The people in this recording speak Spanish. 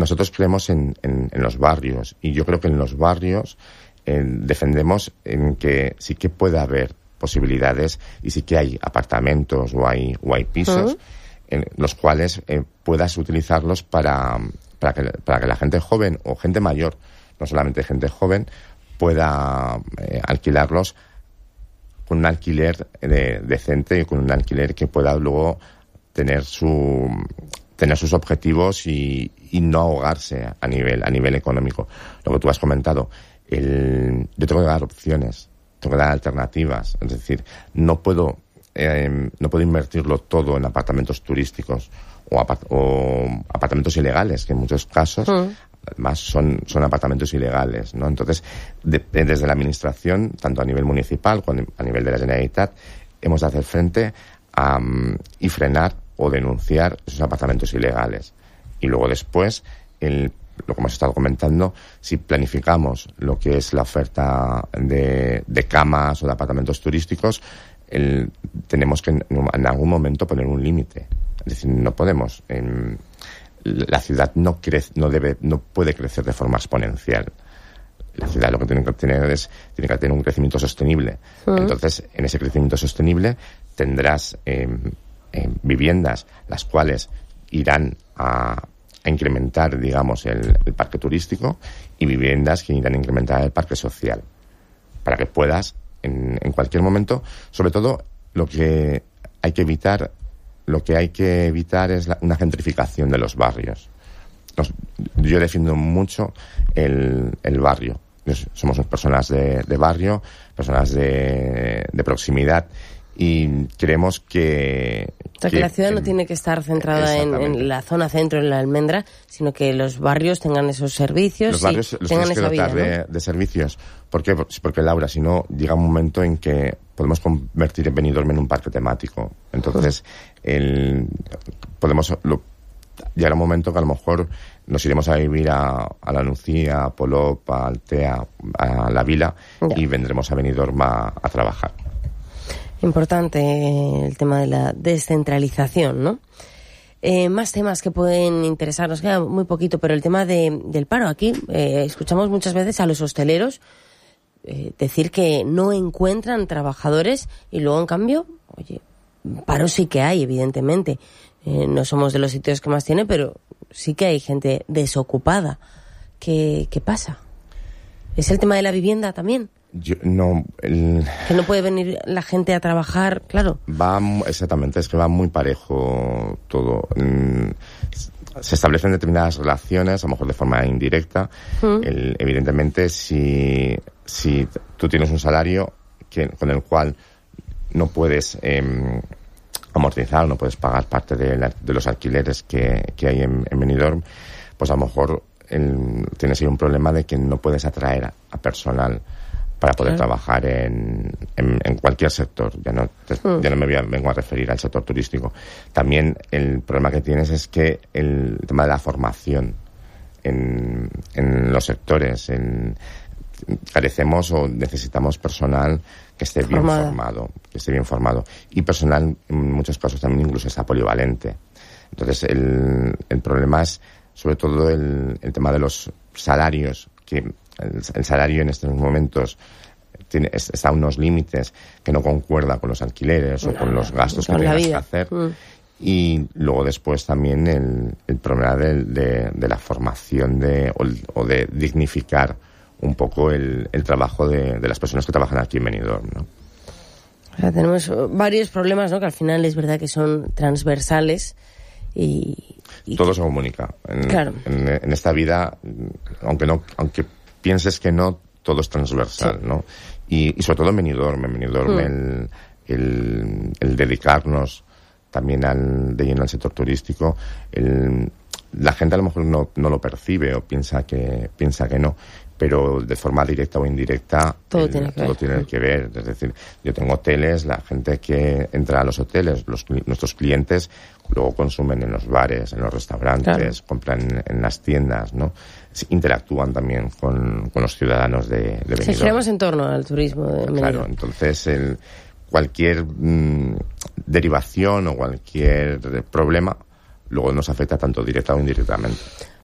nosotros creemos en los barrios, y yo creo que en los barrios defendemos en que sí que puede haber posibilidades y sí que hay apartamentos o hay pisos en los cuales puedas utilizarlos para que la gente joven o gente mayor, no solamente gente joven, pueda alquilarlos con un alquiler decente y con un alquiler que pueda luego tener sus objetivos y no ahogarse a nivel económico. Lo que tú has comentado, yo tengo que dar opciones, tengo que dar alternativas, es decir, no puedo invertirlo todo en apartamentos turísticos o apartamentos ilegales, que en muchos casos además son apartamentos ilegales, ¿no? Entonces, desde la administración, tanto a nivel municipal como a nivel de la Generalitat, hemos de hacer frente y frenar o denunciar esos apartamentos ilegales. Y luego después, lo que hemos estado comentando, si planificamos lo que es la oferta de camas o de apartamentos turísticos, tenemos que en algún momento poner un límite. Es decir, no podemos. La ciudad no puede crecer de forma exponencial. La ciudad lo que tiene que tener un crecimiento sostenible. Entonces, en ese crecimiento sostenible tendrás viviendas las cuales irán a incrementar, digamos, el parque turístico, y viviendas que irán a incrementar el parque social, para que puedas en cualquier momento. Sobre todo, lo que hay que evitar es una gentrificación de los barrios. Yo defiendo mucho el barrio. Somos personas de barrio, personas de proximidad, y creemos que la ciudad no tiene que estar centrada en la zona centro, en la almendra, sino que los barrios tengan esos servicios. Los barrios los tienes que dotar de servicios. ¿Por qué? Porque, Laura, si no, llega un momento en que podemos convertir en Benidorm en un parque temático. Entonces, llegará un momento que a lo mejor nos iremos a vivir a La Nucía, a Polop, a Altea, a La Vila, y vendremos a Benidorm a trabajar. Importante el tema de la descentralización, ¿no? Más temas que pueden interesar, nos queda muy poquito, pero el tema del paro. Aquí escuchamos muchas veces a los hosteleros decir que no encuentran trabajadores, y luego, en cambio, oye, paro sí que hay, evidentemente. No somos de los sitios que más tiene, pero sí que hay gente desocupada. ¿Qué pasa? ¿Es el tema de la vivienda también? Que no puede venir la gente a trabajar, claro. Exactamente, es que va muy parejo todo. Se establecen determinadas relaciones, a lo mejor de forma indirecta. Evidentemente, si tú tienes un salario con el cual no puedes amortizar, no puedes pagar parte de los alquileres que hay en Benidorm, pues a lo mejor tienes ahí un problema de que no puedes atraer a personal para poder trabajar en cualquier sector. Ya no vengo a referir al sector turístico. También el problema que tienes es que el tema de la formación en los sectores, carecemos o necesitamos personal que esté bien formado, y personal en muchos casos también incluso está polivalente. Entonces el problema es sobre todo el tema de los salarios, que el salario en estos momentos está a unos límites que no concuerda con los alquileres o con los gastos que tengas que hacer. Y luego después también el problema de la formación o de dignificar un poco el trabajo de las personas que trabajan aquí en Benidorm, ¿no? O sea, tenemos varios problemas, ¿no?, que al final es verdad que son transversales y todo se comunica. En esta vida, aunque pienses que no, todo es transversal, ¿no? Y sobre todo en Benidorm, el dedicarnos también de lleno al sector turístico, la gente a lo mejor no lo percibe o piensa que no, pero de forma directa o indirecta todo tiene que ver. Es decir, yo tengo hoteles, la gente que entra a los hoteles, nuestros clientes luego consumen en los bares, en los restaurantes, compran en las tiendas, ¿no? Interactúan también con los ciudadanos de Benidorm. Sí, giramos en torno al turismo de Benidorm. Claro, entonces cualquier derivación o cualquier problema luego nos afecta tanto directa o indirectamente.